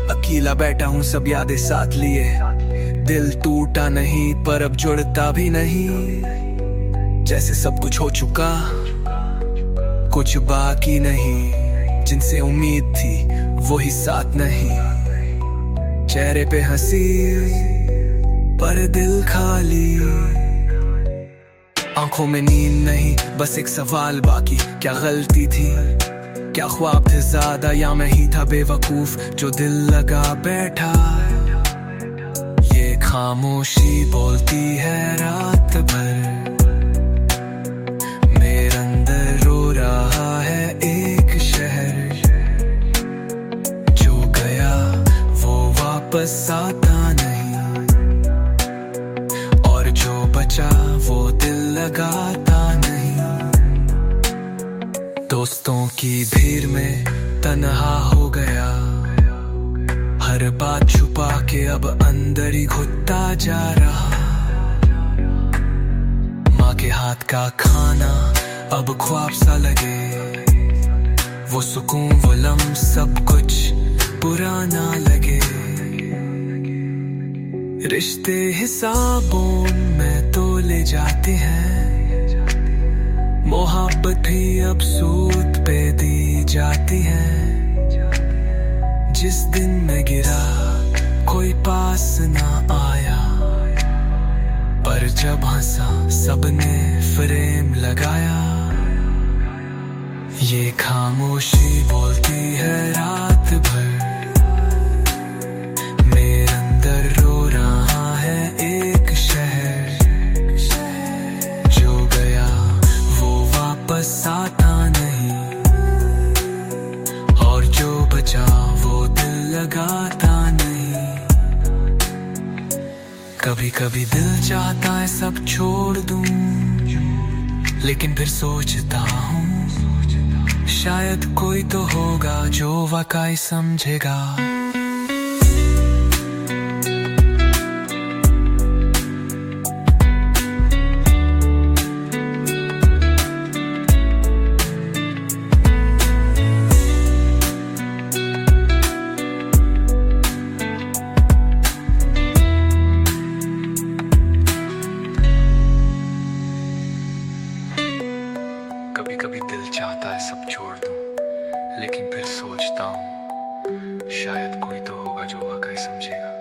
अकेला बैठा हूँ सब यादें साथ लिए, दिल टूटा नहीं पर अब जुड़ता भी नहीं। जैसे सब कुछ हो चुका, कुछ बाकी नहीं, जिनसे उम्मीद थी वही साथ नहीं। चेहरे पे हंसी पर दिल खाली, आंखों में नींद नहीं, बस एक सवाल बाकी, क्या गलती थी? क्या ख्वाब थे ज्यादा या मैं ही था बेवकूफ जो दिल लगा बैठा? ये खामोशी बोलती है रात भर, मेरे अंदर रो रहा है एक शहर। जो गया वो वापस आता नहीं, और जो बचा वो दिल लगाता नहीं। दोस्तों की भीड़ में तन्हा हो गया, हर बात छुपा के अब अंदर ही घुटता जा रहा। माँ के हाथ का खाना अब ख्वाब सा लगे, वो सुकून वो लम्ह सब कुछ पुराना लगे। रिश्ते हिसाबों में तो ले जाते हैं, मोहब्बत भी अब सूद पे दी जाती है। जिस दिन मैं गिरा कोई पास ना आया, पर जब हंसा सबने फ्रेम लगाया। ये खामोशी बोलती है रात भर, मेरे अंदर रो रहा है एक शहर। जो गया वो वापस आता नहीं, और जो बचा वो दिल लगाता नहीं। कभी कभी दिल चाहता है सब छोड़ दूं, लेकिन फिर सोचता हूँ शायद कोई तो होगा जो वाकई समझेगा। कभी कभी दिल चाहता है सब छोड़ दूं, लेकिन फिर सोचता हूँ शायद कोई तो होगा जो वाकई समझेगा।